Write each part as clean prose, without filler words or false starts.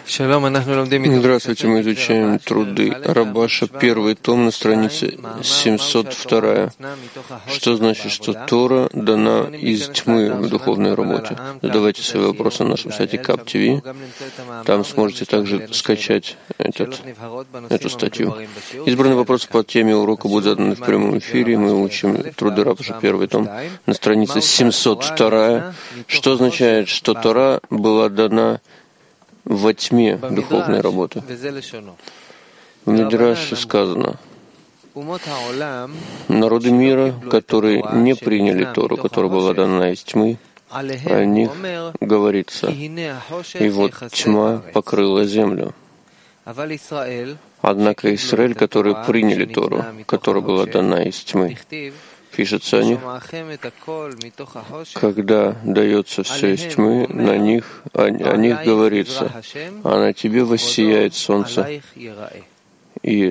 Здравствуйте, мы изучаем труды Рабаша, первый том на странице 702. Что значит, что Тора дана из тьмы в духовной работе? Задавайте свои вопросы на нашем сайте Кап-ТВ. Там сможете также скачать эту статью. Избранные вопросы по теме урока будут заданы в прямом эфире. Мы учим труды Рабаша, первый том на странице 702. Что означает, что Тора была дана во тьме духовной работы? В Мидраше сказано: народы мира, которые не приняли Тору, которая была дана из тьмы, о них говорится: и вот тьма покрыла землю. Однако Израиль, которые приняли Тору, которая была дана из тьмы, пишется о них, когда дается все из тьмы, о них говорится: а на тебе воссияет солнце, и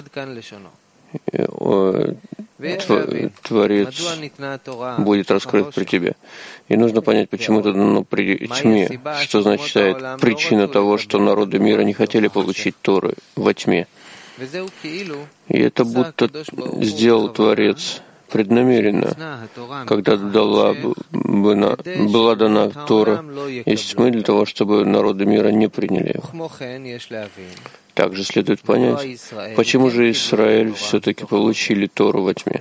Творец будет раскрыт при тебе. И нужно понять, почему это дано при тьме, что означает причина того, что народы мира не хотели получить Торы во тьме. И это будто сделал Творец преднамеренно, когда была дана Тора из тьмы для того, чтобы народы мира не приняли его. Также следует понять, почему же Израиль все-таки получили Тору во тьме.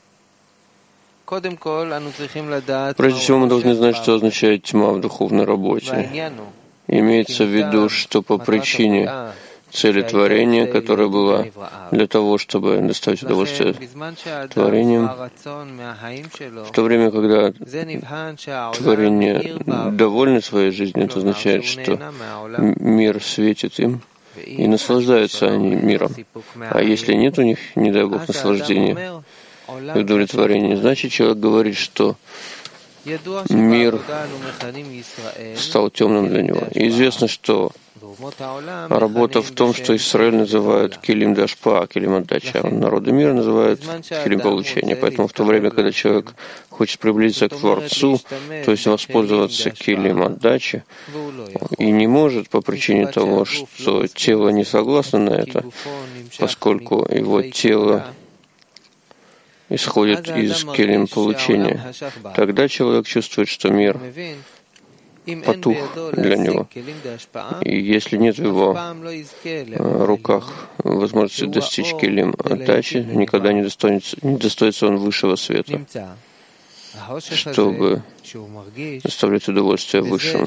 Прежде всего, мы должны знать, что означает тьма в духовной работе. Имеется в виду, что по причине цели творения, которая была для того, чтобы доставить удовольствие творением, в то время, когда творение довольно своей жизнью, это означает, что мир светит им, и наслаждаются они миром. А если нет у них, не дай Бог, наслаждения и удовлетворения, значит, человек говорит, что мир стал темным для него. И известно, что работа в том, что Израиль называют килим дашпа, килим отдачи, а народы мира называют килим получения. Поэтому в то время, когда человек хочет приблизиться к Творцу, то есть воспользоваться килим отдачи, и не может по причине того, что тело не согласно на это, поскольку его тело исходит из килим получения, тогда человек чувствует, что мир потух для него. И если нет в его руках возможности достичь килим отдачи, никогда не достоится он высшего света, чтобы доставлять удовольствие высшим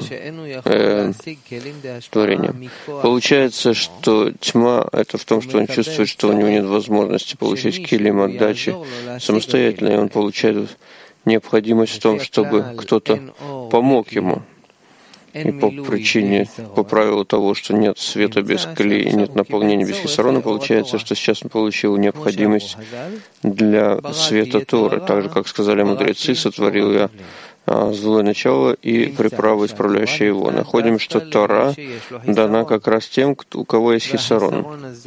творениям. Получается, что тьма — это в том, что он чувствует, что у него нет возможности получить килим отдачи самостоятельно, и он получает необходимость в том, чтобы кто-то помог ему. И по правилу того, что нет света без кли и нет наполнения без хисарона, получается, что сейчас он получил необходимость для света Торы. Так же, как сказали мудрецы, сотворил я злое начало и приправу, исправляющую его. Находим, что Тора дана как раз тем, у кого есть хисарон.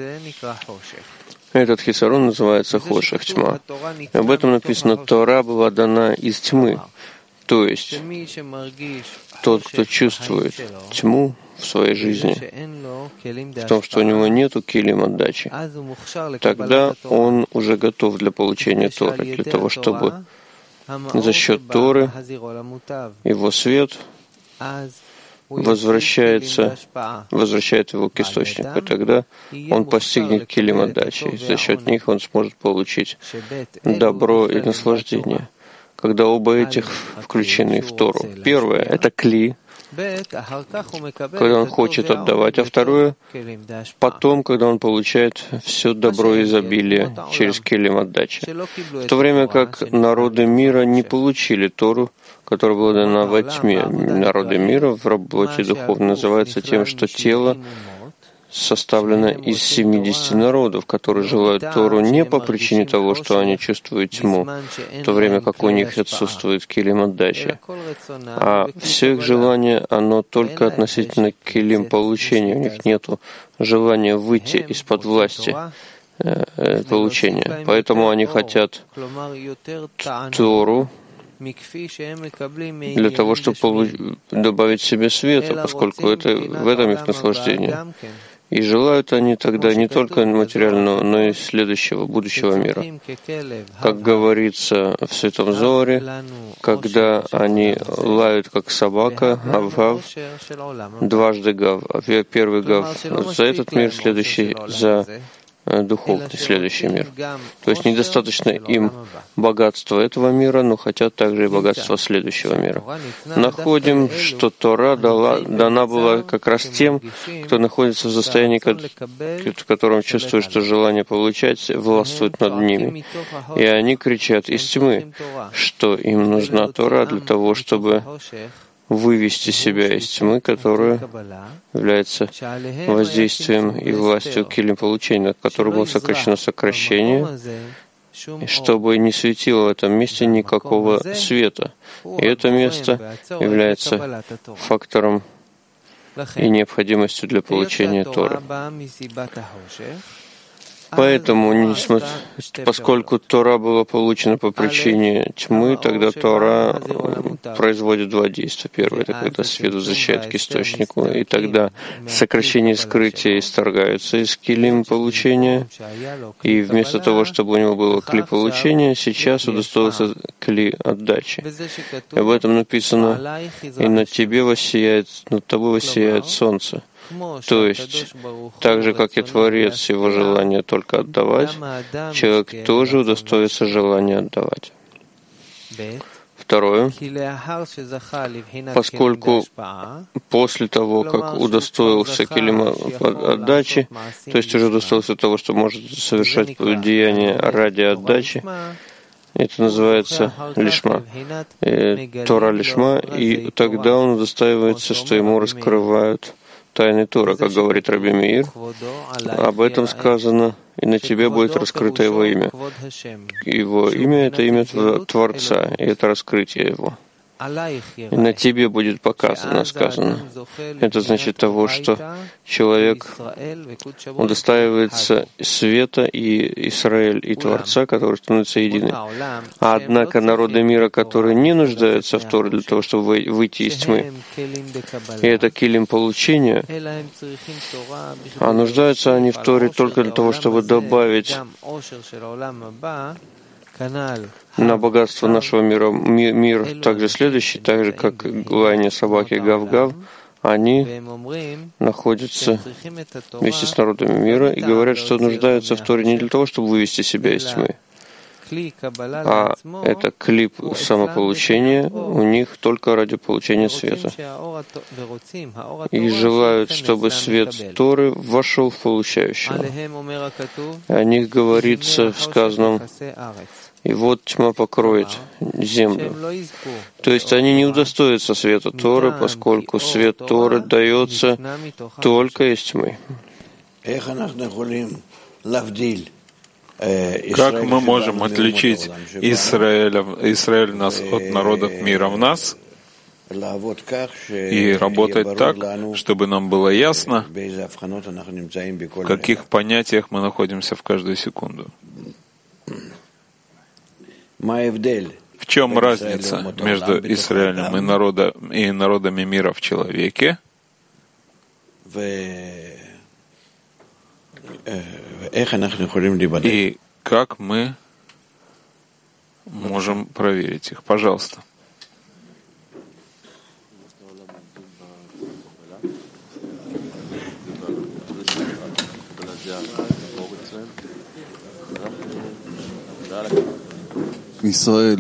Этот хисарон называется хошех, тьма. И об этом написано: Тора была дана из тьмы. То есть тот, кто чувствует тьму в своей жизни, в том, что у него нету килим отдачи, тогда он уже готов для получения Торы, для того, чтобы за счет Торы его свет возвращает его к источнику, и тогда он постигнет килим отдачи, и за счет них он сможет получить добро и наслаждение. Когда оба этих включены в Тору. Первое — это кли, когда он хочет отдавать, а второе — потом, когда он получает все добро и изобилие через килим отдачи. В то время как народы мира не получили Тору, которая была дана во тьме. Народы мира в работе духовной называется тем, что тело составлено из 70 народов, которые желают Тору не по причине того, что они чувствуют тьму, в то время как у них отсутствует килим отдачи. А все их желание, оно только относительно килим получения. У них нет желания выйти из-под власти получения. Поэтому они хотят Тору для того, чтобы добавить себе света, поскольку в этом их наслаждение. И желают они тогда не только материального, но и следующего, будущего мира. Как говорится в Святом Зоре, когда они лают как собака, гав-гав, дважды гав. Первый гав за этот мир, следующий за духовный следующий мир. То есть недостаточно им богатства этого мира, но хотят также и богатства следующего мира. Находим, что Тора дана была как раз тем, кто находится в состоянии, в котором чувствует, что желание получать властвует над ними. И они кричат из тьмы, что им нужна Тора для того, чтобы вывести себя из тьмы, которая является воздействием и властью килим получения, от которого было сокращено сокращение, чтобы не светило в этом месте никакого света. И это место является фактором и необходимостью для получения Торы. Поэтому, поскольку Тора была получена по причине тьмы, тогда Тора производит два действия. Первое — это когда свет возвращает к источнику, и тогда сокращение и скрытие исторгаются из килим получения, и вместо того, чтобы у него было кли получения, сейчас удостоился кли отдачи. И об этом написано: «И над тобой воссияет солнце». То есть, так же, как и Творец, его желание только отдавать, человек тоже удостоится желания отдавать. Второе, поскольку после того, как удостоился килима отдачи, то есть уже удостоился того, что может совершать деяние ради отдачи, это называется лишма, Тора лишма, и тогда он удостаивается, что ему раскрывают тайны Тора, как говорит Раби Меир. Об этом сказано: «И на тебе будет раскрыто его имя». Его имя — это имя Творца, и это раскрытие его. И на тебе будет показано, сказано. Это значит того, что человек удостаивается света и Исраэль, и Творца, которые становятся едины. Однако народы мира, которые не нуждаются в Торе для того, чтобы выйти из тьмы, и это килим получения, а нуждаются они в Торе только для того, чтобы добавить на богатство нашего мира мир также следующий, так же, как лаяние собаки гав-гав, они находятся вместе с народами мира и говорят, что нуждаются в Торе не для того, чтобы вывести себя из тьмы, а это клип самополучения у них только ради получения света. И желают, чтобы свет Торы вошел в получающего. О них говорится в сказанном: «И вот тьма покроет землю». То есть они не удостоятся света Торы, поскольку свет Торы дается только из тьмы. Как мы можем отличить Израиль нас от народов мира в нас и работать так, чтобы нам было ясно, в каких понятиях мы находимся в каждую секунду? В чем разница между Израилем и народами мира в человеке? И как мы можем проверить их? Пожалуйста. Израиль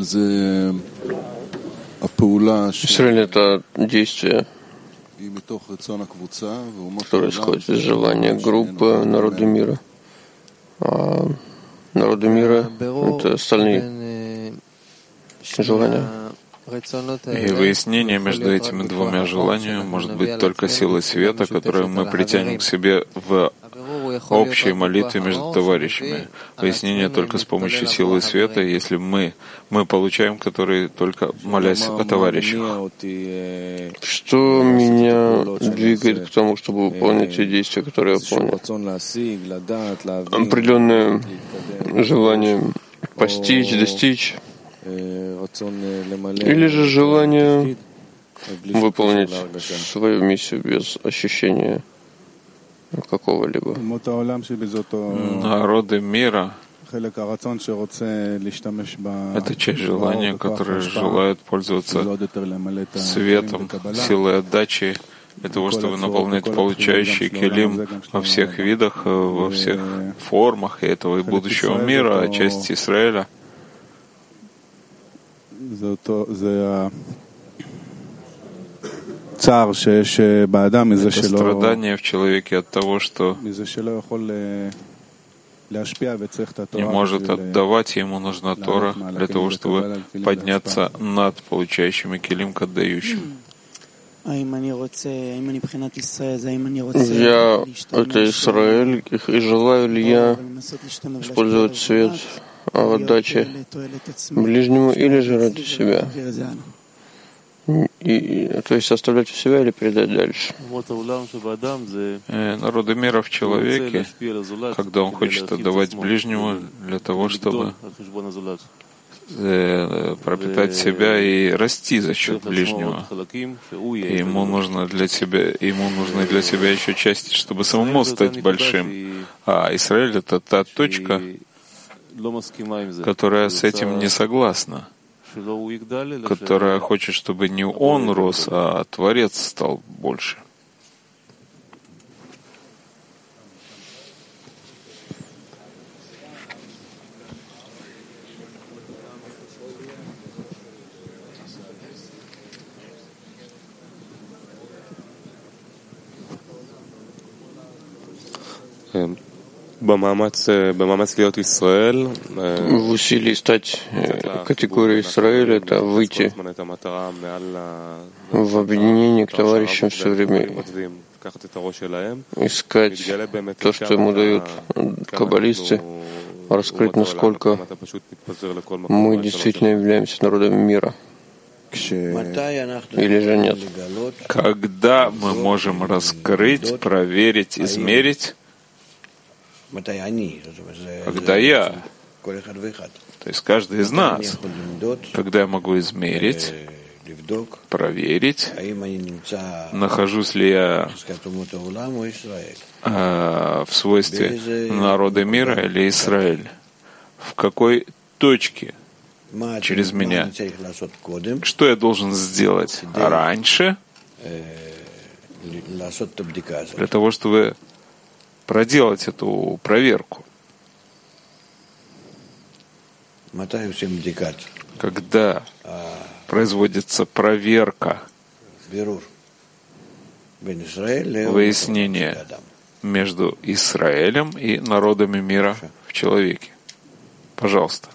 — это действие, которое исходит из желания группы народа мира. А народы мира — это остальные желания. И выяснение между этими двумя желаниями может быть только силой света, которую мы притянем к себе в общей молитве между товарищами. Выяснение только с помощью силы света, если мы получаем, которые только молясь о товарищах. Что меня двигает к тому, чтобы выполнить те действия, которые я понял? Определенное желание постичь, достичь, Или же желание выполнить свою миссию без ощущения какого-либо. Народы мира — это часть желания, которые желают пользоваться светом, силой отдачи, для того, чтобы наполнять получающий келим во всех видах, во всех формах и этого и будущего мира, а часть Израиля. Это страдание в человеке от того, что не может отдавать, ему нужна Тора для того, чтобы подняться над получающими келим к отдающим. Я — это Израиль, и желаю ли я использовать свет в отдаче ближнему или же ради себя? То есть оставлять у себя или передать дальше? Народы мира в человеке, когда он хочет отдавать ближнему для того, чтобы пропитать себя и расти за счет ближнего. И ему нужно для себя еще части, чтобы самому стать большим. А Израиль — это та точка, которая с этим не согласна, которая хочет, чтобы не он рос, а Творец стал больше. В усилии стать категорией Израиля — это выйти в объединение к товарищам, все время искать то, что ему дают каббалисты, раскрыть, насколько мы действительно являемся народом мира. Или же нет? Когда мы можем раскрыть, проверить, измерить? Когда я, то есть каждый из нас, когда я могу измерить, проверить, нахожусь ли я в свойстве народа мира или Израиль, в какой точке через меня, что я должен сделать раньше для того, чтобы проделать эту проверку. Когда производится проверка, выяснение между Израилем и народами мира в человеке. Пожалуйста.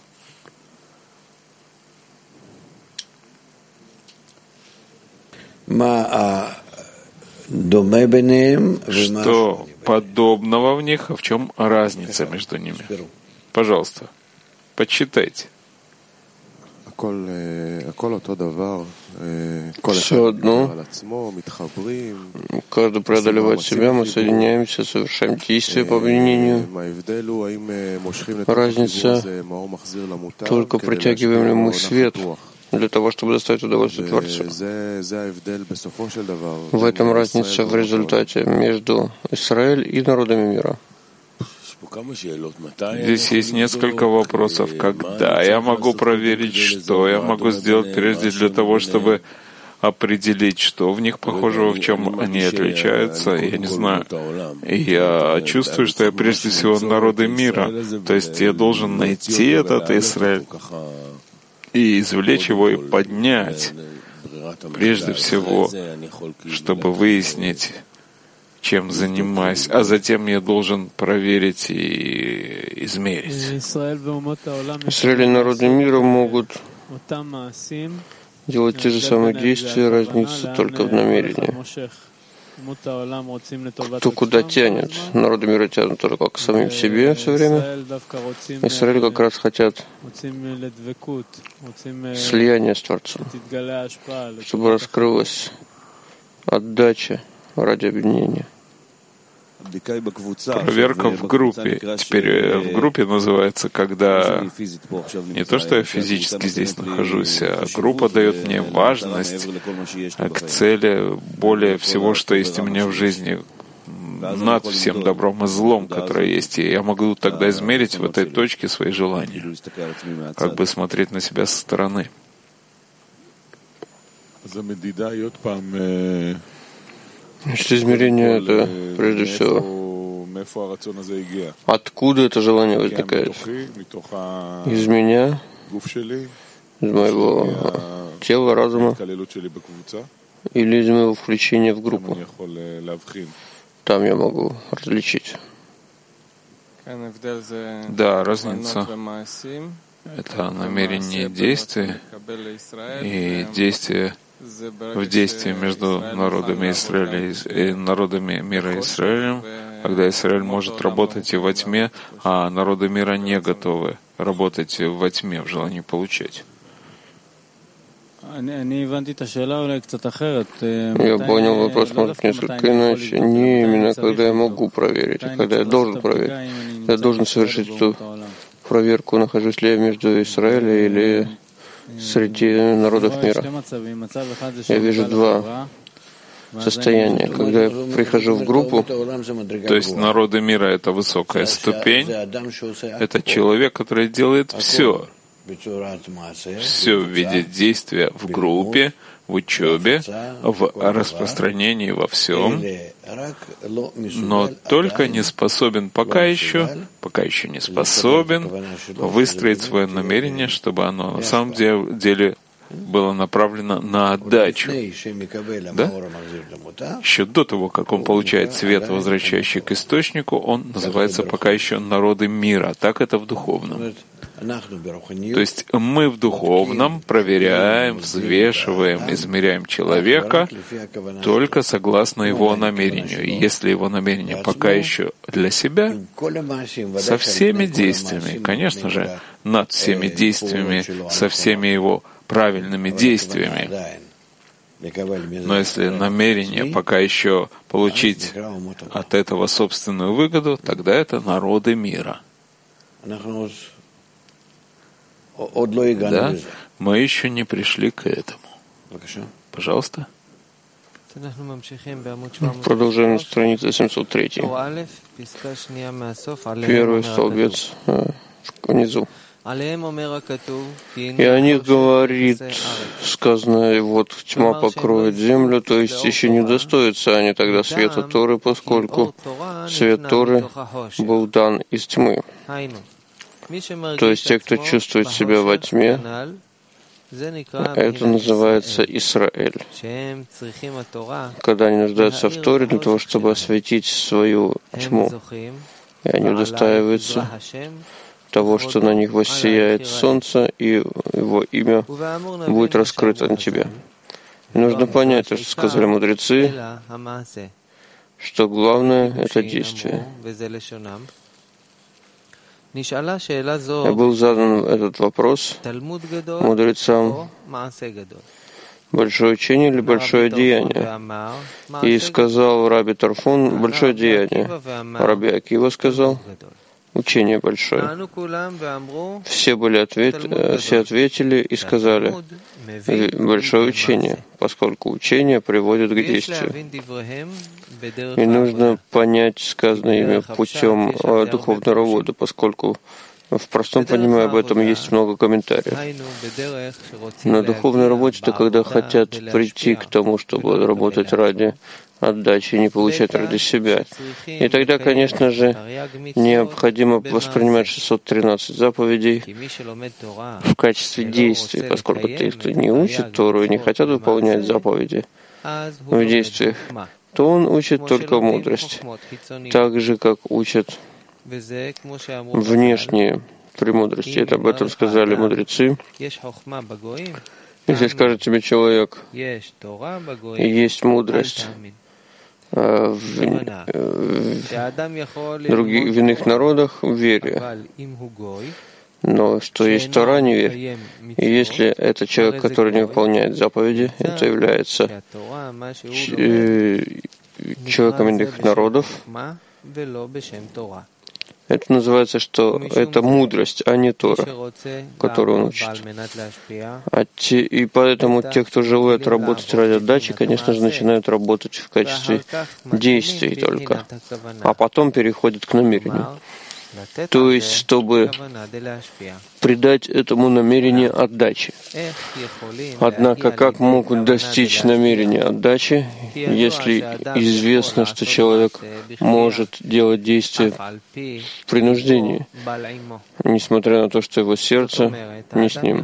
Что подобного в них, а в чем разница между ними? Пожалуйста, почитайте. Все одно. Каждый преодолевает себя, мы соединяемся, совершаем действия по объединению. Разница только притягиваем ли мы свет для того, чтобы доставить удовольствие Творцу. В этом разница в результате между Израиль и народами мира. Здесь есть несколько вопросов. Когда я могу проверить, что я могу сделать прежде для того, чтобы определить, что в них похожего, в чем они отличаются, я не знаю. Я чувствую, что я прежде всего народы мира. То есть я должен найти этот Израиль и извлечь его и поднять, прежде всего, чтобы выяснить, чем занимаюсь, а затем я должен проверить и измерить. Израиль и народы мира могут делать те же самые действия, разница только в намерении. Кто куда тянет? Народы мира тянут только к самим себе все время. Израиль как раз хотят слияния с Творцом, чтобы раскрылась отдача ради объединения. Проверка в группе. Теперь в группе называется, когда не то, что я физически здесь нахожусь, а группа дает мне важность к цели более всего, что есть у меня в жизни, над всем добром и злом, которое есть. И я могу тогда измерить в этой точке свои желания, как бы смотреть на себя со стороны. Значит, измерение — это, прежде всего, откуда это желание возникает? Из меня, из моего тела, разума, или из моего включения в группу? Там я могу различить. Да, разница — это намерение действия и действие в действии между народами Израиля и народами мира Израилем, когда Израиль может работать и во тьме, а народы мира не готовы работать во тьме, в желании получать. Я понял вопрос, может, несколько иначе. Не именно когда я могу проверить, а когда я должен проверить. Я должен совершить эту проверку, нахожусь ли я между Израилем или среди народов мира. Я вижу два состояния. Когда я прихожу в группу, то есть народы мира — это высокая ступень, это человек, который делает все в виде действия в группе, в учебе, в распространении во всем, но только не способен пока еще не способен выстроить свое намерение, чтобы оно на самом деле было направлено на отдачу. Да? Еще до того, как он получает свет, возвращающий к источнику, он называется пока еще народы мира. Так это в духовном. То есть мы в духовном проверяем, взвешиваем, измеряем человека только согласно его намерению. И если его намерение пока еще для себя, со всеми действиями, конечно же, над всеми действиями, со всеми его правильными действиями. Но если намерение пока еще получить от этого собственную выгоду, тогда это народы мира. Да, мы еще не пришли к этому. Пожалуйста. Продолжаем страницу 703. Первый столбец внизу. И о них говорит, сказано, и вот тьма покроет землю, то есть еще не удостоятся они тогда света Торы, поскольку свет Торы был дан из тьмы. То есть те, кто чувствует себя во тьме, это называется Исраэль. Когда они нуждаются в Торе для того, чтобы осветить свою тьму, и они удостаиваются того, что на них воссияет солнце, и его имя будет раскрыто на тебя. И нужно понять то, что сказали мудрецы, что главное — это действие. Был задан этот вопрос мудрецам: большое учение или большое деяние? И сказал Раби Тарфон: большое деяние. Раби Акива сказал: учение большое. Все ответили и сказали: большое учение, поскольку учение приводит к действию. И нужно понять сказанное ими путем духовного рода, поскольку в простом понимании об этом есть много комментариев. На духовной работе, это когда хотят прийти к тому, чтобы работать ради отдачи, не получать ради себя. И тогда, конечно же, необходимо воспринимать 613 заповедей в качестве действий, поскольку те, кто не учит Тору и не хотят выполнять заповеди в действиях, то он учит только мудрость, так же, как учат внешние премудрости. Это об этом сказали мудрецы. Если скажет тебе человек: есть мудрость в иных народах, вере, но что есть Тора, не верь. И если это человек, который не выполняет заповеди, это является человеком иных народов, Это называется, что это мудрость, а не Тора, которую он учит. И поэтому те, кто желает работать ради отдачи, конечно же, начинают работать в качестве действий только, а потом переходят к намерению. То есть, чтобы придать этому намерению отдачи. Однако, как могут достичь намерения отдачи, если известно, что человек может делать действия в принуждении, несмотря на то, что его сердце не с ним?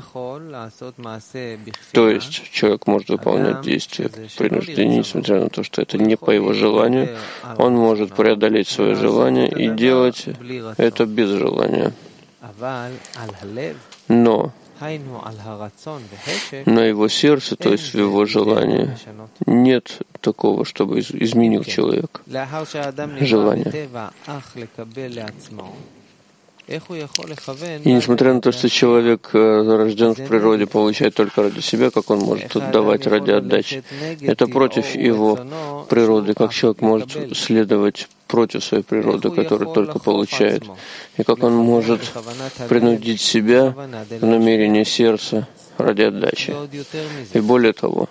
То есть, человек может выполнять действия в принуждении, несмотря на то, что это не по его желанию, он может преодолеть свое желание и делать это без желания. Но на его сердце, то есть в его желании, нет такого, чтобы изменил человек желание. И несмотря на то, что человек рожден в природе, получает только ради себя, как он может отдавать ради отдачи? Это против его природы, как человек может следовать против своей природы, которую только получает. И как он может принудить себя в намерение сердца ради отдачи. И более того,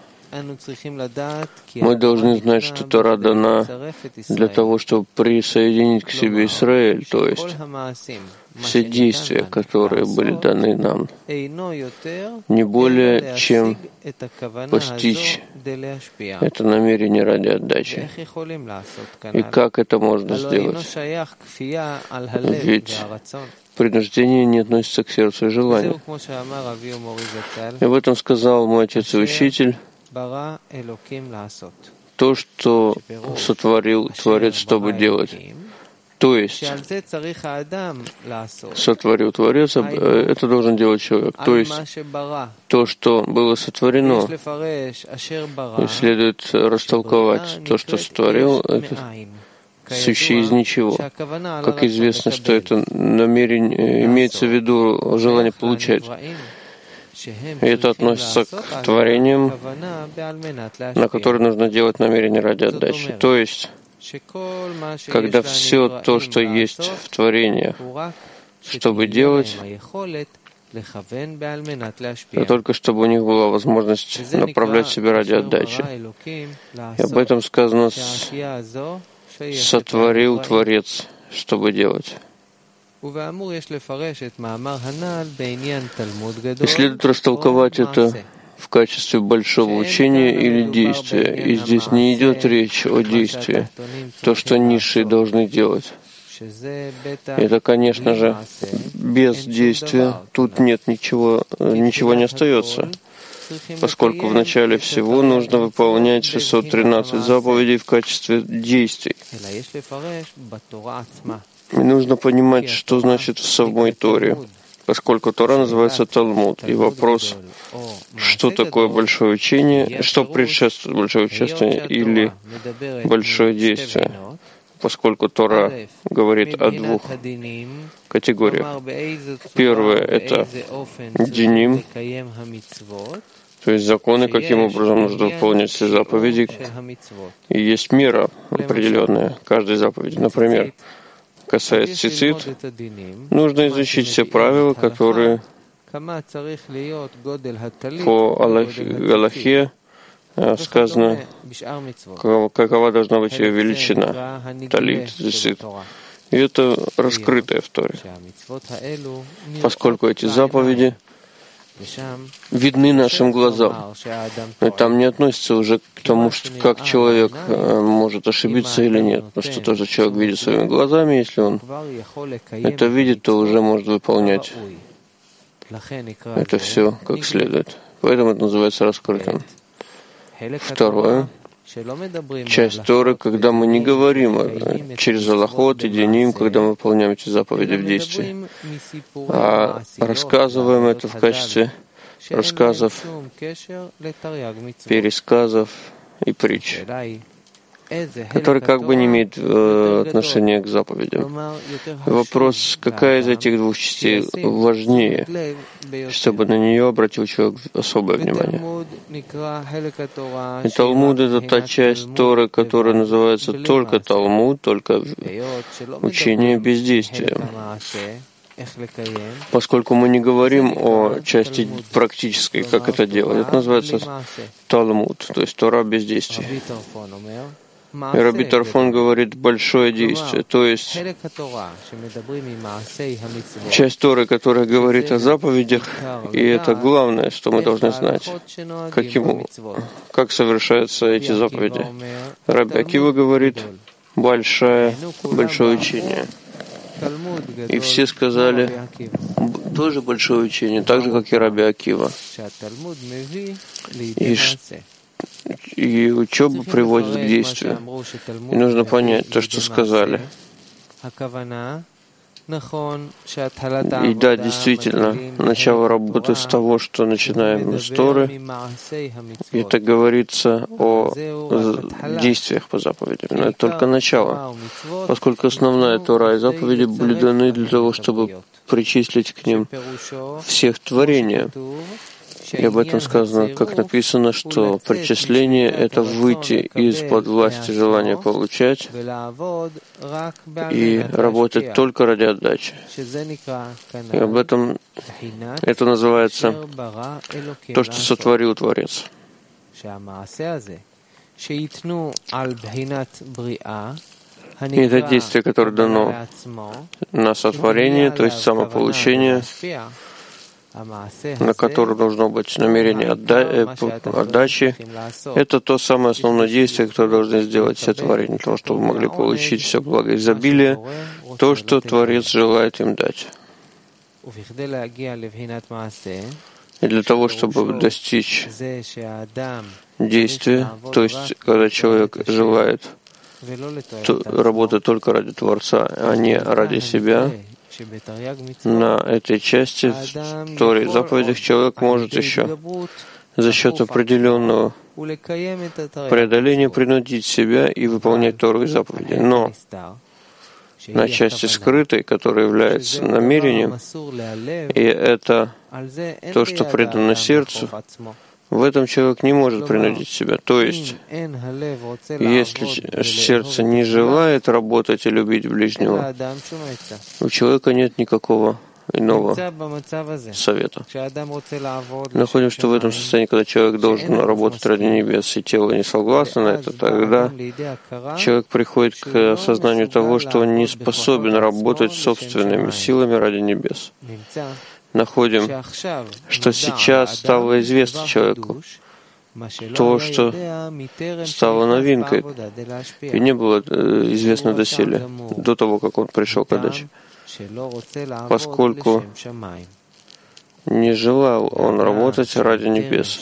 мы должны знать, что Тора дана для того, чтобы присоединить к себе Израиль, то есть все действия, которые были даны нам, не более чем постичь это намерение ради отдачи. И как это можно сделать? Ведь принуждение не относится к сердцу и желанию. И об этом сказал мой отец и учитель: то, что сотворил Творец, чтобы делать. То есть, сотворил Творец, это должен делать человек. То есть, то, что было сотворено, и следует растолковать. То, что сотворил, это сущее из ничего. Как известно, что это намерение, имеется в виду желание получать. И это относится к творениям, на которые нужно делать намерение ради отдачи. То есть, когда все то, что есть в творениях, чтобы делать, это только чтобы у них была возможность направлять себя ради отдачи. И об этом сказано: «Сотворил Творец, чтобы делать». И следует растолковать это в качестве большого учения или действия. И здесь не идет речь о действии, то, что низшие должны делать. Это, конечно же, без действия тут нет ничего не остается, поскольку в начале всего нужно выполнять 613 заповедей в качестве действий. И нужно понимать, что значит в самой Торе, поскольку Тора называется Талмуд. И вопрос, что такое большое учение, что предшествует большое учение или большое действие, поскольку Тора говорит о двух категориях. Первое — это диним, то есть законы, каким образом нужно выполнять все заповеди. И есть мера определенная каждой заповеди. Например, касаясь цицит, нужно изучить все правила, которые по Аллахе сказано, какова должна быть ее величина, талит, цицит. И это раскрытое в Торе, поскольку эти заповеди видны нашим глазам. И там не относится уже к тому, что как человек может ошибиться или нет. Потому что тоже человек видит своими глазами, если он это видит, то уже может выполнять это все как следует. Поэтому это называется раскрытым. Второе. Часть Торы, когда мы не говорим через Аллахот и Диним, когда мы выполняем эти заповеди в действии, а рассказываем это в качестве рассказов, пересказов и притч. который как бы не имеет отношения к заповедям. Вопрос, какая из этих двух частей важнее, чтобы на нее обратил человек особое внимание. И Талмуд — это та часть Торы, которая называется только Талмуд, только учение бездействия. Поскольку мы не говорим о части практической, как это делать, это называется Талмуд, то есть Тора бездействия. И Раби Тарфон говорит большое действие, то есть часть Торы, которая говорит о заповедях, и это главное, что мы должны знать, как совершаются эти заповеди. Раби Акива говорит большое учение. И все сказали тоже большое учение, так же, как и Раби Акива. И учеба приводит к действию. И нужно понять то, что сказали. И да, действительно, начало работы с того, что начинаем с Торы, это говорится о действиях по заповедям. Но это только начало, поскольку основная Тора и заповеди были даны для того, чтобы причислить к ним всех творения. И об этом сказано, как написано, что причисление — это выйти из-под власти желания получать и работать только ради отдачи. И об этом это называется то, что сотворил Творец. И это действие, которое дано на сотворение, то есть самополучение, на которое должно быть намерение отдачи, это то самое основное действие, которое должны сделать все творения, для того, чтобы могли получить все благо изобилие, то, что Творец желает им дать. И для того, чтобы достичь действия, то есть, когда человек желает работать только ради Творца, а не ради себя, на этой части в Торе и заповедях человек может еще за счет определенного преодоления принудить себя и выполнять Тору и заповеди. Но на части скрытой, которая является намерением, и это то, что предано сердцу, в этом человек не может принудить себя. То есть, если сердце не желает работать и любить ближнего, у человека нет никакого иного совета. Находим, что в этом состоянии, когда человек должен работать ради небес, и тело не согласно на это, тогда человек приходит к осознанию того, что он не способен работать собственными силами ради небес. Находим, что сейчас стало известно человеку то, что стало новинкой и не было известно доселе, до того, как он пришел к отдаче, поскольку не желал он работать ради небес.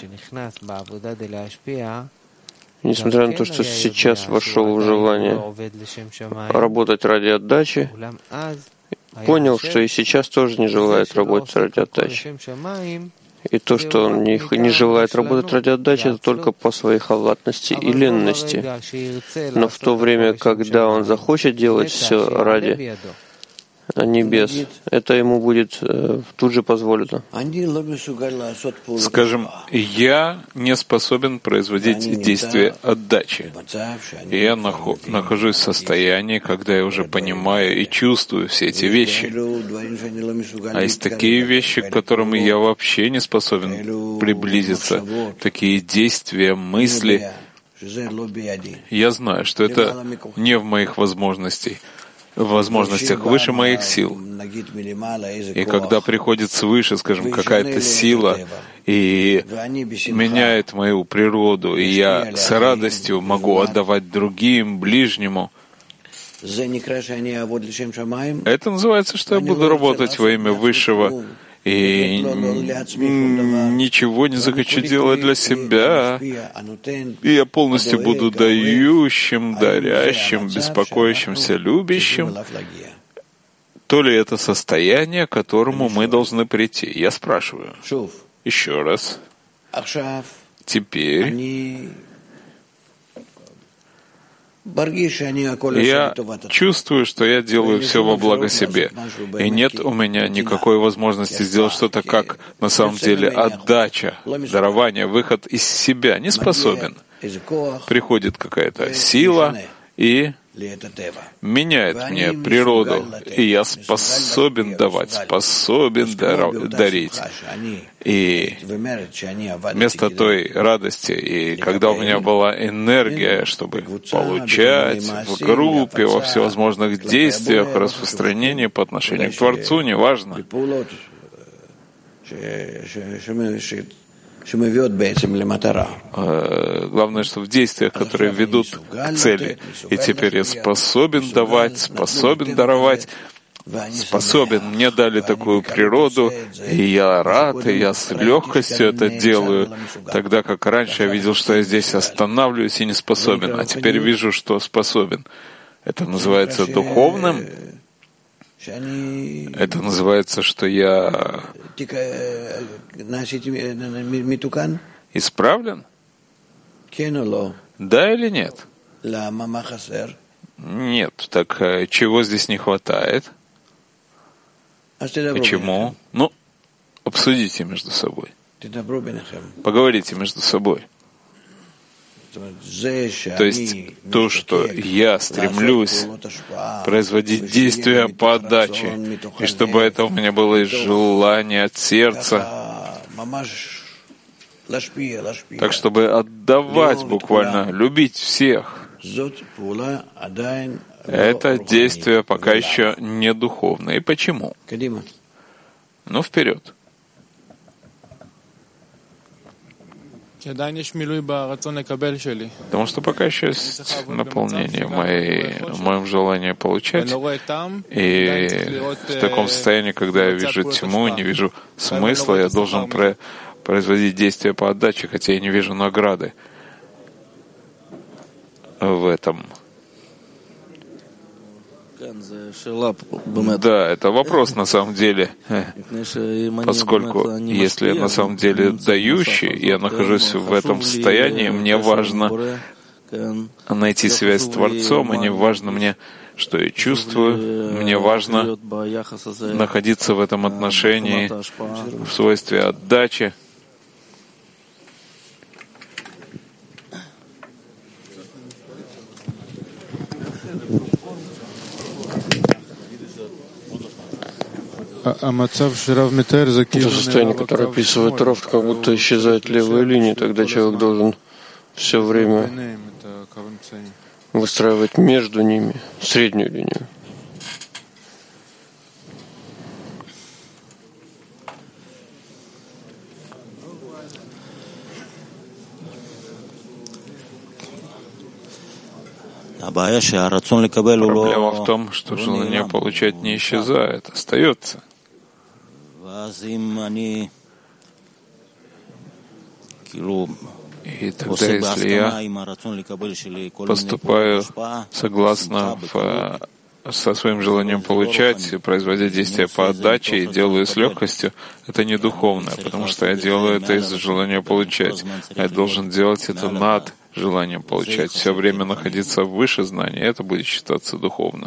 Несмотря на то, что сейчас вошел в желание работать ради отдачи, понял, что и сейчас тоже не желает работать ради отдачи. И то, что он не желает работать ради отдачи, это только по своей халатности и ленности. Но в то время, когда он захочет делать все ради небес, это ему будет тут же позволено. Скажем, я не способен производить действие отдачи. И я нахожусь в состоянии, когда я уже понимаю и чувствую все эти вещи. А есть такие вещи, к которым я вообще не способен приблизиться, такие действия, мысли. Я знаю, что это не в моих возможностях, выше моих сил. И когда приходит свыше, скажем, какая-то сила и меняет мою природу, и я с радостью могу отдавать другим, ближнему, это называется, что я буду работать во имя Высшего, и ничего не захочу делать для себя, и я полностью буду дающим, дарящим, беспокоящимся, любящим. То ли это состояние, к которому мы должны прийти? Я спрашиваю. Еще раз. Теперь Я чувствую, что я делаю все во благо себе, и нет у меня никакой возможности сделать что-то как на самом деле отдача, дарование, выход из себя. Не способен. Приходит какая-то сила и меняет мне природу, и я способен давать, способен дарить. И вместо той радости, и когда у меня была энергия, чтобы получать в группе, во всевозможных действиях, распространении по отношению к Творцу, неважно, главное, что в действиях, которые ведут к цели. И теперь я способен давать, способен даровать, способен. Мне дали такую природу, и я рад, и я с легкостью это делаю, тогда как раньше я видел, что я здесь останавливаюсь и не способен, а теперь вижу, что способен. Это называется духовным. Это называется, что я исправлен? Да или нет? Нет. Так чего здесь не хватает? Почему? Ну, обсудите между собой. Поговорите между собой. То есть то, что я стремлюсь производить действия по отдаче, и чтобы это у меня было и желание от сердца, так чтобы отдавать буквально, любить всех, это действие пока еще не духовное. И почему? Ну, вперед. Потому что пока еще есть наполнение в моем желании получать. И в таком состоянии, когда я вижу тьму, не вижу смысла, я должен производить действия по отдаче, хотя я не вижу награды в этом. Да, это вопрос на самом деле, поскольку если я на самом деле дающий, я нахожусь в этом состоянии, мне важно найти связь с Творцом, и не важно мне, что я чувствую, мне важно находиться в этом отношении в свойстве отдачи. Это состояние, которое описывает Рав, как будто исчезает левая линия, тогда человек должен все время выстраивать между ними среднюю линию. Проблема в том, что желание получать не исчезает, остается. И тогда, если я поступаю согласно со своим желанием получать, производя действия по отдаче и делаю с легкостью, это не духовное, потому что я делаю это из-за желания получать. Я должен делать это над желанием получать, все время находиться выше знания, это будет считаться духовным.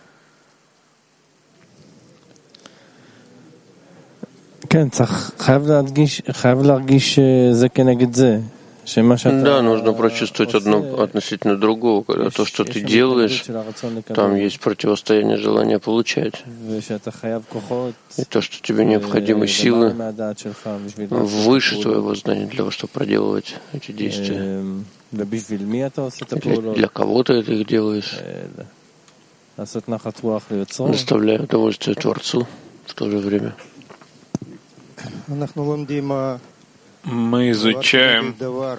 Да, нужно прочувствовать одно относительно другого, когда то, что ты делаешь, там есть противостояние желания получать. И то, что тебе необходимы силы выше твоего знания для того, чтобы проделывать эти действия. Для кого ты это их делаешь? Доставляя удовольствие Творцу в то же время. Мы изучаем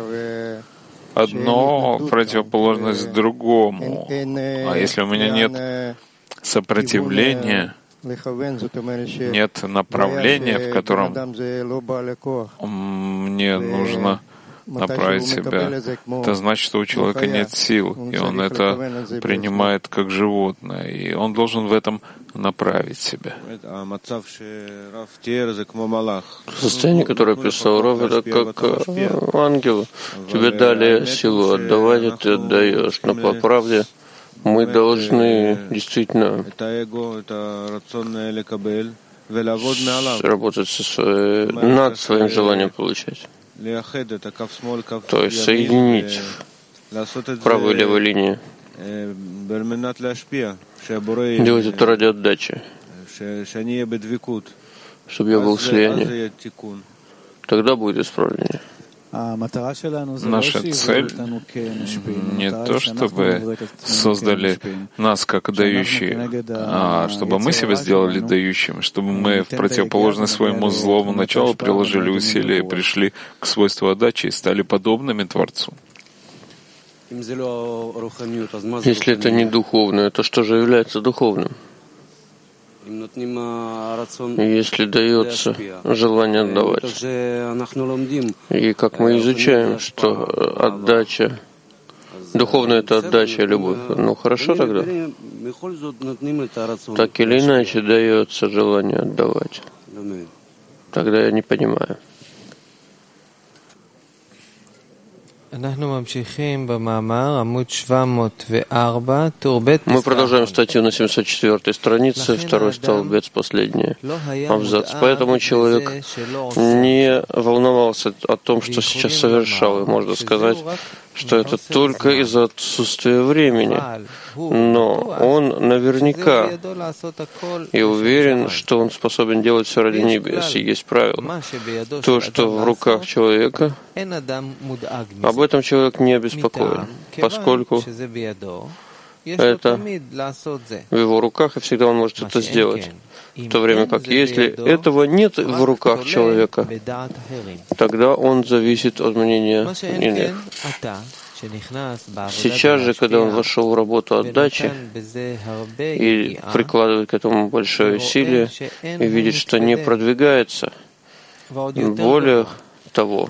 одно противоположность другому. А если у меня нет сопротивления, нет направления, в котором мне нужно направить себя, это значит, что у человека нет сил, и он это принимает как животное, и он должен в этом направить себя. Состояние, которое описал Рав, это как ангел. Тебе дали силу отдавать, и ты отдаешь. Но по правде мы должны действительно работать над своим желанием получать. То есть соединить правую и левую линию. Делать это ради отдачи, чтобы я был в слиянии. Тогда будет исправление. Наша цель не то, чтобы создали нас как дающие, а чтобы мы себя сделали дающими, чтобы мы в противоположность своему злому началу приложили усилия и пришли к свойству отдачи и стали подобными Творцу. Если это не духовное, то что же является духовным? Если дается желание отдавать. И как мы изучаем, что отдача, духовная — это отдача и любовь. Ну хорошо тогда. Так или иначе дается желание отдавать. Тогда я не понимаю. Мы продолжаем статью на 704 странице, второй столбец, последний абзац. Поэтому человек не волновался о том, что сейчас совершал, и можно сказать, что это только из-за отсутствия времени. Но он наверняка и уверен, что он способен делать все ради небес. И есть правило. То, что в руках человека, об этом человек не обеспокоен, поскольку это в его руках, и всегда он может это сделать. В то время как если этого нет в руках человека, тогда он зависит от мнения иных. Сейчас же, когда он вошел в работу отдачи и прикладывает к этому большое усилие и видит, что не продвигается, более того,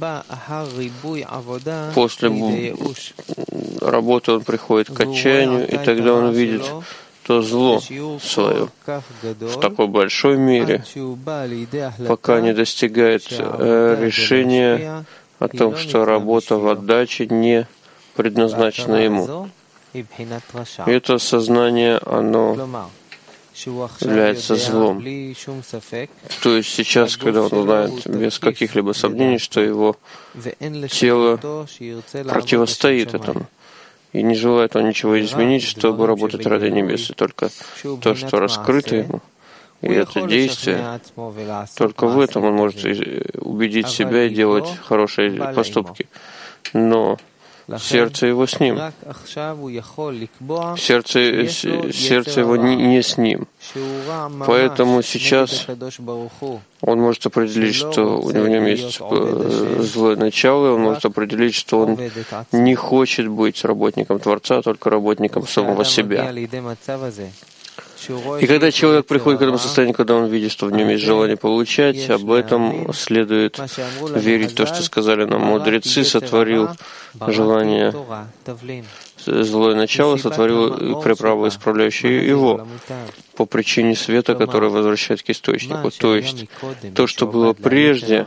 после работы он приходит к отчаянию, и тогда он видит то зло свое в такой большой мере, пока не достигает решения о том, что работа в отдаче не предназначена ему. И это сознание, оно является злом. То есть сейчас, когда он знает без каких-либо сомнений, что его тело противостоит этому, и не желает он ничего изменить, чтобы работать ради небес, и только то, что раскрыто ему, и это действие, только в этом он может убедить себя и делать хорошие поступки. Но сердце его с ним. Сердце его не с ним. Поэтому сейчас он может определить, что у нем есть злое начало, и он может определить, что он не хочет быть работником Творца, а только работником самого себя. И когда человек приходит к этому состоянию, когда он видит, что в нем есть желание получать, об этом следует верить в то, что сказали нам мудрецы, сотворил желание, злое начало, сотворил приправу, исправляющую его по причине света, который возвращает к источнику. То есть то, что было прежде,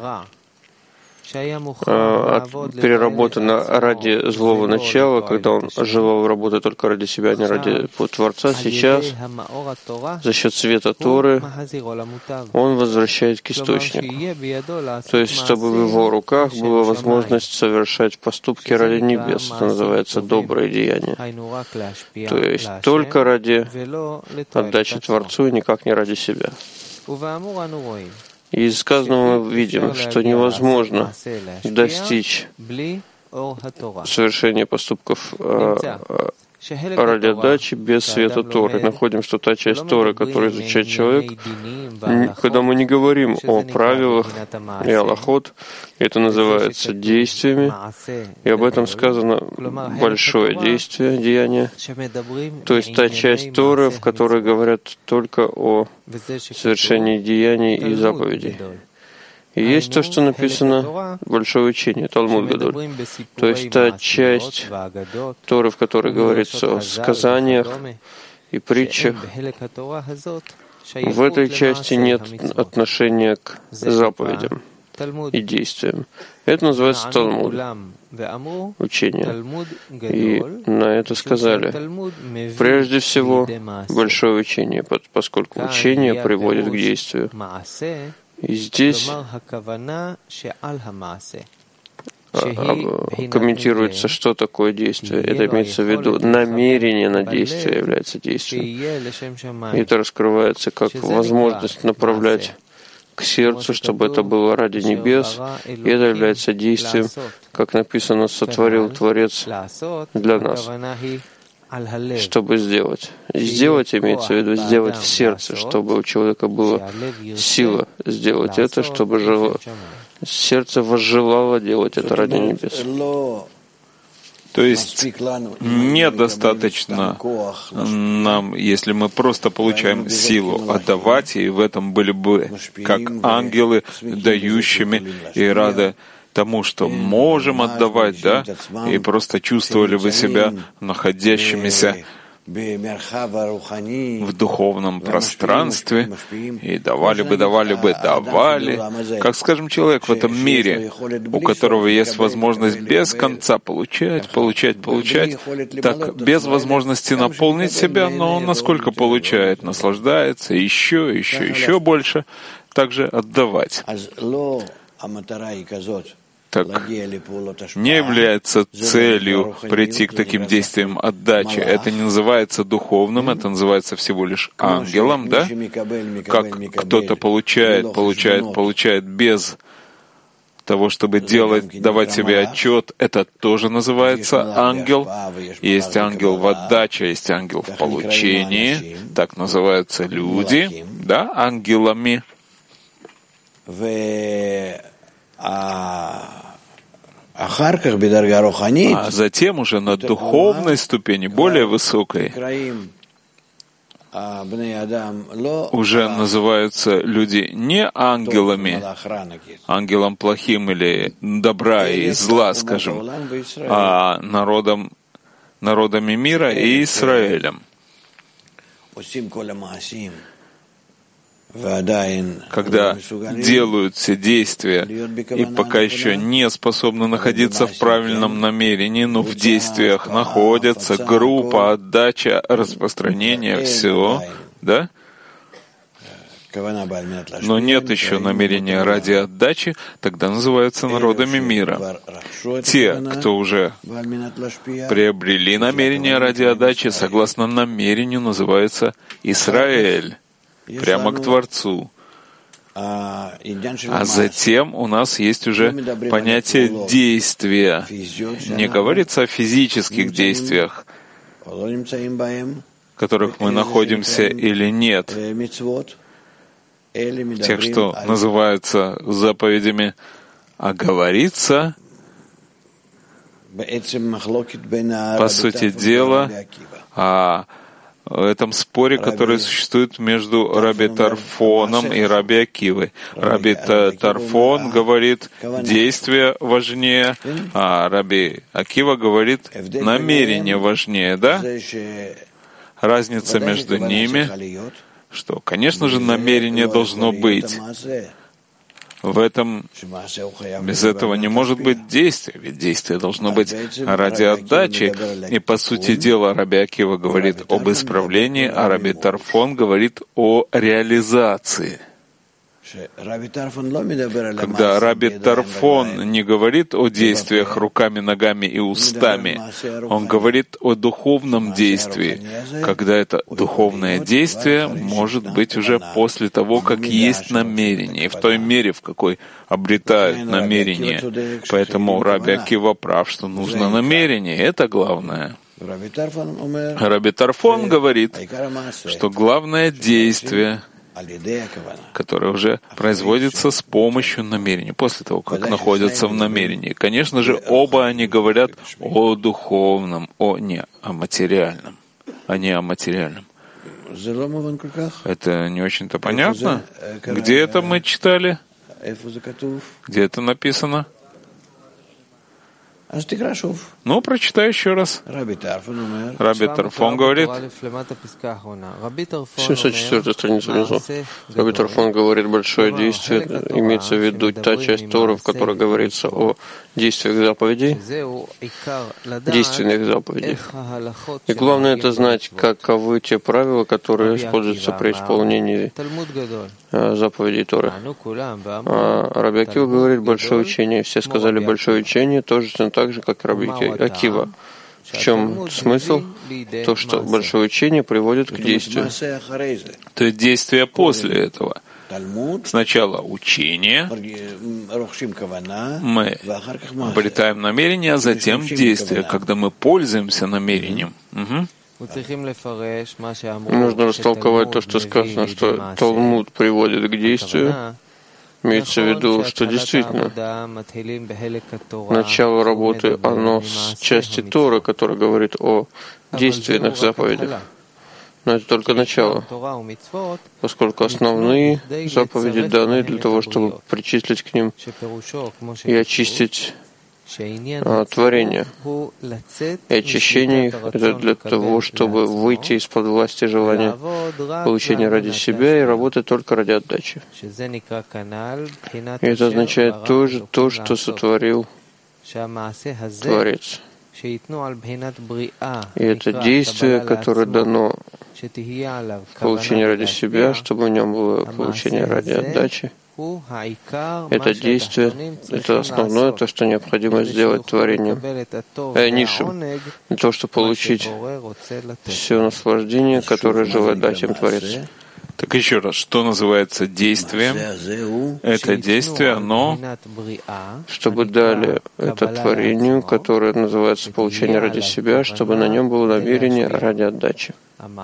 переработано ради злого начала, когда он желал работать только ради себя, а не ради Творца, сейчас за счет света Торы он возвращает к источнику. То есть, чтобы в его руках была возможность совершать поступки ради небес. Это называется доброе деяние. То есть только ради отдачи Творцу и никак не ради себя. И из сказанного мы видим, что невозможно достичь совершения поступков ради отдачи без света Торы. Находим, что та часть Торы, которую изучает человек, когда мы не говорим о правилах и алахот, это называется действиями, и об этом сказано большое действие, деяние, то есть та часть Торы, в которой говорят только о совершении деяний и заповедей. И есть то, что написано Большое учение, Талмуд Гадоль. То есть та часть Торы, в которой говорится о сказаниях и притчах. В этой части нет отношения к заповедям и действиям. Это называется Талмуд, учение. И на это сказали, прежде всего, большое учение, поскольку учение приводит к действию. И здесь комментируется, что такое действие. Это имеется в виду намерение на действие является действием. И это раскрывается как возможность направлять к сердцу, чтобы это было ради небес. И это является действием, как написано, сотворил Творец для нас, чтобы сделать. Сделать имеется в виду сделать в сердце, чтобы у человека была сила сделать это, чтобы сердце возжелало делать это ради небес. То есть недостаточно нам, если мы просто получаем силу отдавать, и в этом были бы как ангелы, дающими и рады тому, что можем отдавать, да, и просто чувствовали бы себя находящимися в духовном пространстве и давали. Как, скажем, человек в этом мире, у которого есть возможность без конца получать, так без возможности наполнить себя, но он насколько получает, наслаждается, еще больше, также отдавать. Так не является целью прийти к таким действиям отдачи. Это не называется духовным, это называется всего лишь ангелом, да? Как кто-то получает без того, чтобы давать себе отчет, это тоже называется ангел. Есть ангел в отдаче, есть ангел в получении, так называются люди, да, ангелами. А затем уже на духовной ступени, более высокой, уже называются люди не ангелами, ангелом плохим или добра и зла, скажем, а народами мира и Израилем. Когда делают все действия и пока еще не способны находиться в правильном намерении, но в действиях находятся, группа, отдача, распространение всего, да? Но нет еще намерения ради отдачи, тогда называются народами мира. Те, кто уже приобрели намерение ради отдачи, согласно намерению называется Израиль. Прямо к Творцу. А затем у нас есть уже понятие действия. Не говорится о физических действиях, в которых мы находимся или нет, тех, что называются заповедями, а говорится, по сути дела, о этом споре, который существует между Раби Тарфоном и Раби Акивой. Раби Тарфон говорит, действие важнее, а Раби Акива говорит, намерение важнее, да? Разница между ними, что, конечно же, намерение должно быть. В этом, без этого не может быть действия, ведь действие должно быть ради отдачи. И, по сути дела, Раби Акива говорит об исправлении, а Раби Тарфон говорит о реализации. Когда Раби Тарфон не говорит о действиях руками, ногами и устами, он говорит о духовном действии, когда это духовное действие может быть уже после того, как есть намерение, и в той мере, в какой обретают намерение. Поэтому Раби Акива прав, что нужно намерение, это главное. Раби Тарфон говорит, что главное действие, которое уже производится с помощью намерения, после того, как находятся в намерении. Конечно же, оба они говорят о духовном, не о материальном. Это не очень-то понятно. Где это мы читали? Где это написано? Ну, прочитай еще раз. Раби Тарфон говорит, 74-я страница внизу. Раби Тарфон говорит, большое действие, имеется в виду та часть Торы, в которой говорится о действиях заповедей, действенных заповедей. И главное это знать, каковы те правила, которые используются при исполнении заповедей Торы. А Раби Акива говорит большое учение. Все сказали большое учение, точно так же, как Раби Акива. В чем смысл? То, что большое учение приводит к действию. То есть действие после этого. Сначала учение, мы обретаем намерение, а затем действие, когда мы пользуемся намерением. Нужно растолковать то, что сказано, что Талмуд приводит к действию. Имеется в виду, что действительно начало работы, оно с части Торы, которая говорит о действенных заповедях. Но это только начало, поскольку основные заповеди даны для того, чтобы причислить к ним и очистить творение. И очищение их — это для того, чтобы выйти из-под власти желания получения ради себя и работать только ради отдачи. И это означает тоже то, что сотворил Творец. И это действие, которое дано получение ради себя, чтобы в нем было получение ради отдачи. Это действие, это основное, то, что необходимо сделать творением, низшим, для того, чтобы получить все наслаждение, которое желает дать им Творец. Так еще раз, что называется действием? Это действие, оно, чтобы дали это творению, которое называется получение ради себя, чтобы на нем было намерение ради отдачи.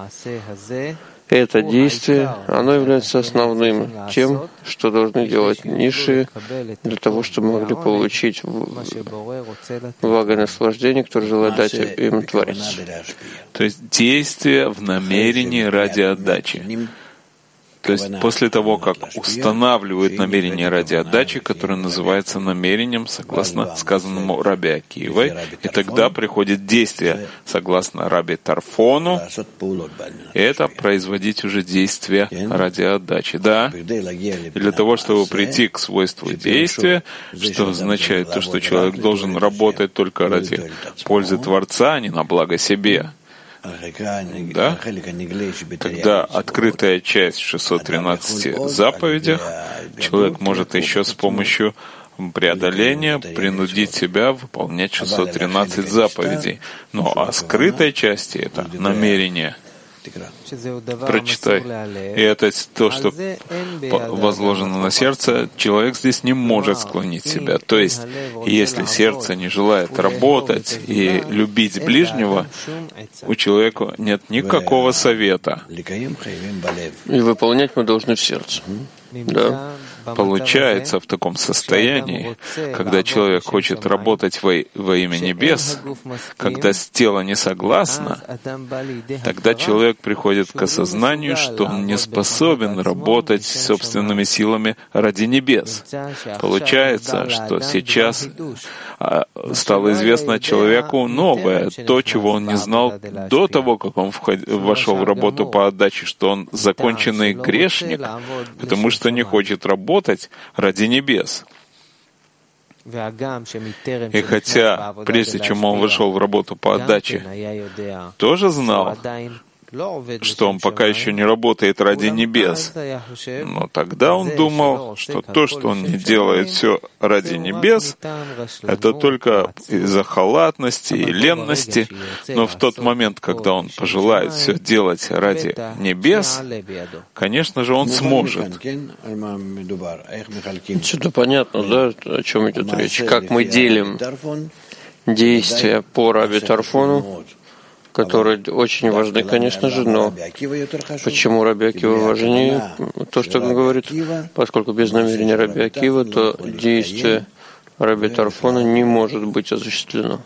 Это действие, оно является основным, тем, что должны делать низшие, для того, чтобы могли получить благо и наслаждение, которое желает дать им Творец. То есть действие в намерении ради отдачи. То есть после того, как устанавливают намерение ради отдачи, которое называется намерением, согласно сказанному Раби Акивой, и тогда приходит действие, согласно Раби Тарфону, и это производить уже действие ради отдачи. Да, и для того, чтобы прийти к свойству действия, что означает то, что человек должен работать только ради пользы Творца, а не на благо себе. Да? Тогда открытая часть 613 заповедях человек может еще с помощью преодоления принудить себя выполнять 613 заповедей. Но а скрытой части это намерение. Прочитай. И это то, что возложено на сердце, человек здесь не может склонить себя. То есть, если сердце не желает работать и любить ближнего, у человека нет никакого совета. И выполнять мы должны в сердце. Да. Получается в таком состоянии, когда человек хочет работать во имя небес, когда тело не согласно, тогда человек приходит к осознанию, что он не способен работать собственными силами ради небес. Получается, что сейчас стало известно человеку новое, то, чего он не знал до того, как он вошел в работу по отдаче, что он законченный грешник, потому что не хочет работать ради небес. И хотя, прежде чем он вошел в работу по отдаче, тоже знал, что он пока еще не работает ради небес. Но тогда он думал, что то, что он не делает все ради небес, это только из-за халатности и ленности. Но в тот момент, когда он пожелает все делать ради небес, конечно же, он сможет. Что-то понятно, да, о чем идет речь? Как мы делим действия по Раби Тарфону, которые очень важны, конечно же, но почему Раби Акива важнее? То, что он говорит, поскольку без намерения Раби Акива, то действие Раби Тарфона не может быть осуществлено.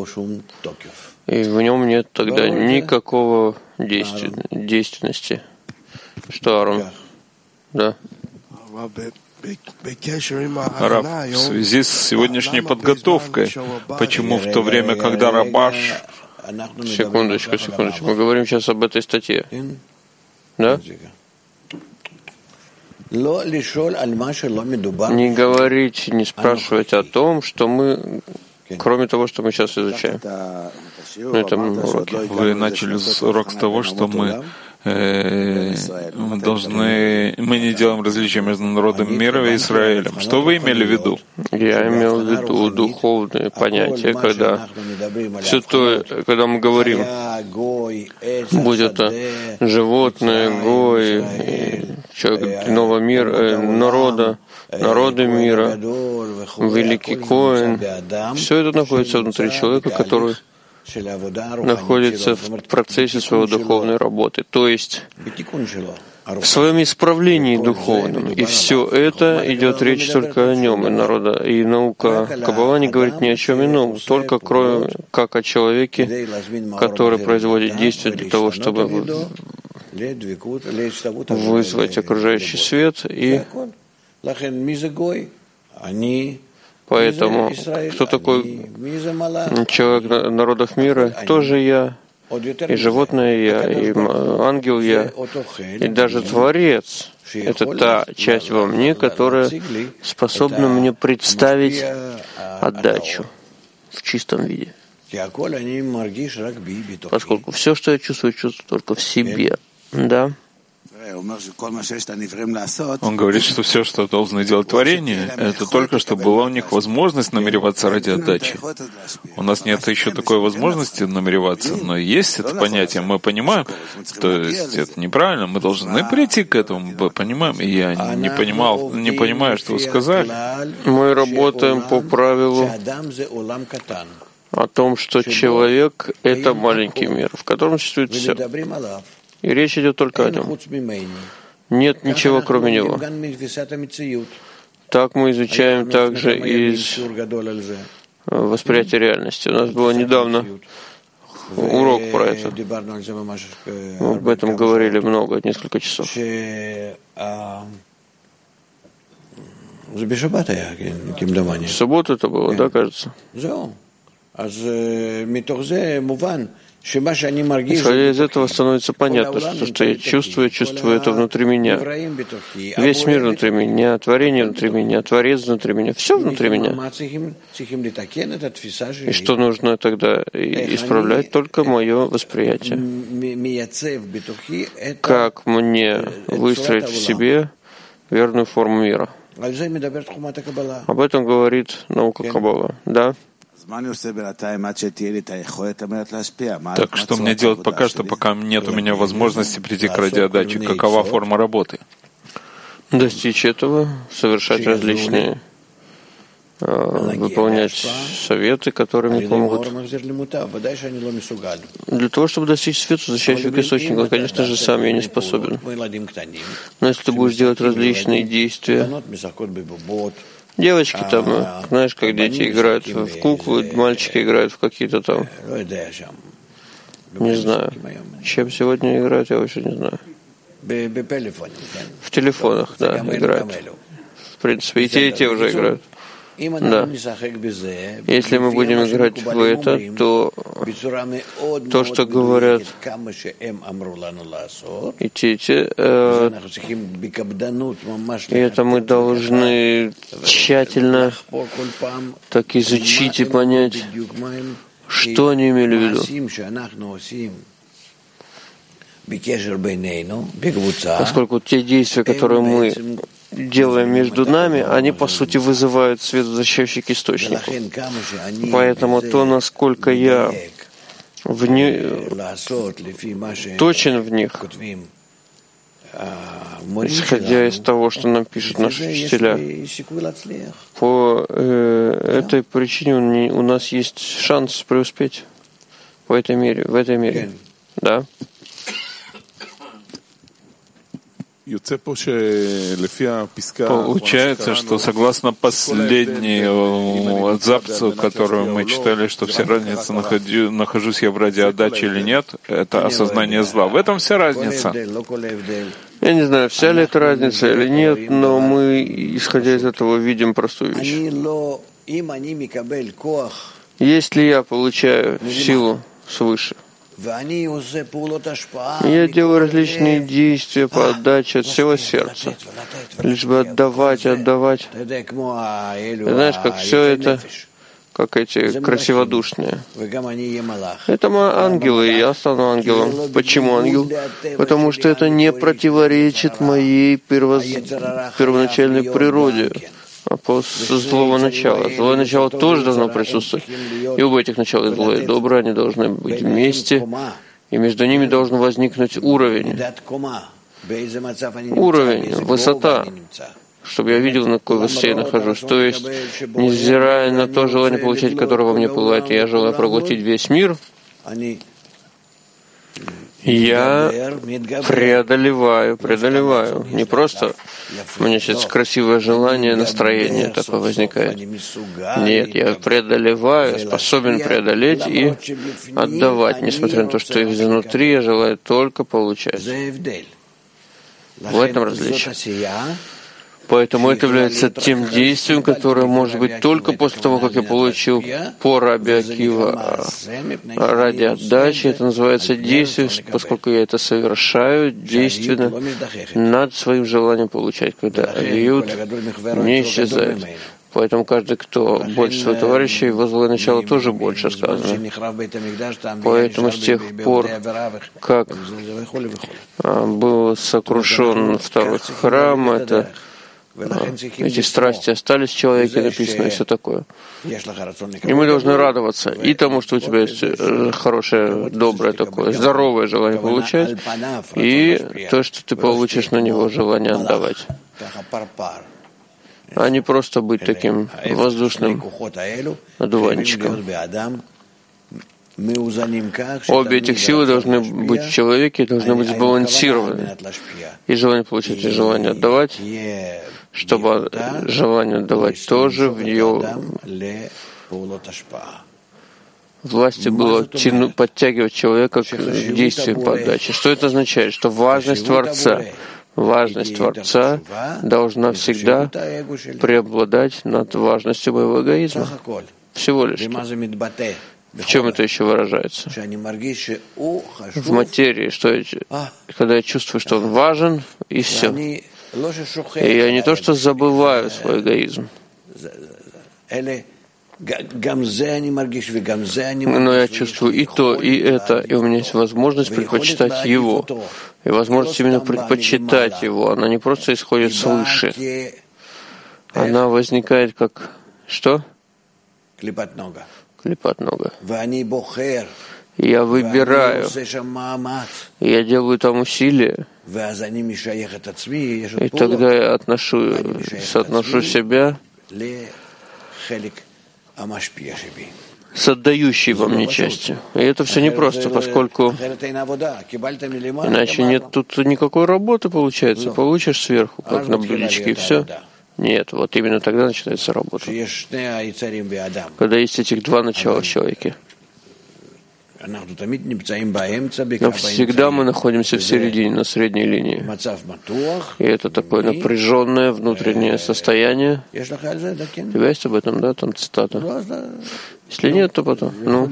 И в нем нет тогда никакого действенности. Что, Арон? Да? Рав, в связи с сегодняшней подготовкой, почему в то время, когда Рабаш... Секундочку. Мы говорим сейчас об этой статье. Да? Не говорить, не спрашивать о том, что мы, кроме того, что мы сейчас изучаем. На этом уроке. Вы начали урок с того, что мы не делаем различия между народом мира и Израилем. Что вы имели в виду? Я имел в виду духовные понятия, когда все то, когда мы говорим, будь это животное, гой, человек иного мира, народы мира, великий Коэн, все это находится внутри человека, который находится в процессе своей духовной работы, то есть в своем исправлении духовном. И все это идет речь только о нем. И наука Каббала не говорит ни о чем ином, только кроме как о человеке, который производит действия для того, чтобы вызвать окружающий свет. И поэтому, кто такой человек народов мира? Тоже я, и животное я, и ангел я, и даже Творец. Это та часть во мне, которая способна мне представить отдачу в чистом виде. Поскольку все, что я чувствую только в себе. Да? Он говорит, что все, что должны делать творение, это только, чтобы была у них возможность намереваться ради отдачи. У нас нет еще такой возможности намереваться, но есть это понятие, мы понимаем, то есть это неправильно, мы должны прийти к этому, мы понимаем. И я не понимаю, что вы сказали. Мы работаем по правилу о том, что человек — это маленький мир, в котором существует все. И речь идет только о нем. Нет ничего, кроме него. Так мы изучаем также из восприятия реальности. У нас было недавно урок про это. Мы об этом говорили много, несколько часов. В субботу это было, да, кажется? Исходя из этого становится понятно, что то, что я чувствую это внутри меня. Весь мир внутри меня, творение внутри меня, Творец внутри меня, все внутри меня. И что нужно тогда исправлять? Только мое восприятие. Как мне выстроить в себе верную форму мира? Об этом говорит наука Каббала. Да? Так что мне делать пока что, пока нет у меня возможности прийти к радиоотдаче? Какова форма работы? Достичь этого, совершать различные, выполнять советы, которые мне помогут. Для того, чтобы достичь света, защищающего к источнику, конечно же, сам я не способен. Но если ты будешь делать различные действия, девочки там, знаешь, как дети играют в куклы, мальчики играют в какие-то там, не знаю, чем сегодня играют, я вообще не знаю. В телефонах, да, играют. В принципе, и те уже играют. Да. Если мы будем играть в это, то что говорят и те, и это мы должны тщательно так изучить и понять, что они имели в виду. Поскольку те действия, которые мы делаем между нами, они, по сути, вызывают свет, защищающий к источнику. Поэтому то, насколько я точен в них, исходя из того, что нам пишут наши учителя, по этой причине у нас есть шанс преуспеть в этой мере. Да? Получается, что согласно последнему абзацу, которую мы читали, что вся разница, нахожусь я в радиоотдаче или нет, это осознание зла. В этом вся разница. Я не знаю, вся ли это разница или нет, но мы, исходя из этого, видим простую вещь. Если я получаю силу свыше, я делаю различные действия по отдаче от всего сердца, лишь бы отдавать. Знаешь, как все это, как эти красиводушные. Это ангелы, и я стану ангелом. Почему ангел? Потому что это не противоречит моей первоначальной природе, злого начала. Злое начало тоже должно присутствовать. И оба этих начала, злое и доброе, они должны быть вместе, и между ними должен возникнуть уровень, высота, чтобы я видел, на какой высоте я нахожусь. То есть, невзирая на то желание получать, которое во мне пылает, я желаю проглотить весь мир, я преодолеваю. Не просто у меня сейчас красивое желание, настроение такое возникает. Нет, я преодолеваю, способен преодолеть и отдавать, несмотря на то, что изнутри я желаю только получать. В этом различие. Поэтому это является тем действием, которое может быть только после того, как я получил по Раби Акива ради отдачи. Это называется действие, поскольку я это совершаю действенно над своим желанием получать, когда алиют не исчезает. Поэтому каждый, кто больше своего товарища, его злое начало тоже больше сказано. Поэтому с тех пор, как был сокрушен второй храм, эти страсти остались в человеке, написано, и все такое. И мы должны радоваться и тому, что у тебя есть хорошее, доброе такое, здоровое желание получать, и то, что ты получишь на него желание отдавать. А не просто быть таким воздушным одуванчиком. Обе этих силы должны быть в человеке, должны быть сбалансированы. И желание получать, и желание отдавать, чтобы желание отдавать тоже в ее власти было подтягивать человека к действиям по отдаче. Что это означает? Что важность Творца должна всегда преобладать над важностью моего эгоизма. Всего лишь. В чем это еще выражается? В материи, когда я чувствую, что он важен, и все. И я не то что забываю свой эгоизм, но я чувствую и то, и это, и у меня есть возможность предпочитать его. И возможность именно предпочитать его, она не просто исходит свыше. Она возникает как что? Клипат нога. Я выбираю, я делаю там усилия, и тогда я соотношу себя с отдающей во мне частью. И это все непросто, поскольку иначе нет тут никакой работы, получается. Получишь сверху, как на блюдечке, и все. Нет, вот именно тогда начинается работа. Когда есть этих два начала в человеке. Но всегда мы находимся в середине, на средней линии. И это такое напряженное внутреннее состояние. У тебя есть об этом, да, там цитата? Если нет, то потом.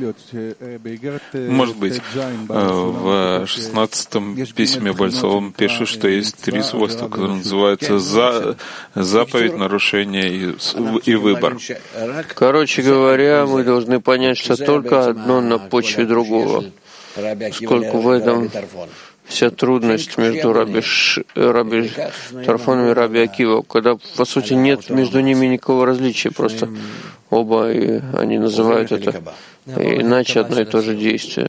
Может быть, в 16-м письме Бальцовом пишет, что есть три свойства, которые называются заповедь, нарушение и выбор. Короче говоря, мы должны понять, что только одно на почве другого, поскольку в этом вся трудность между Раби Тарфоном и Раби Акива, когда, по сути, нет между ними никакого различия, просто оба, и они называют это иначе одно и то же действие.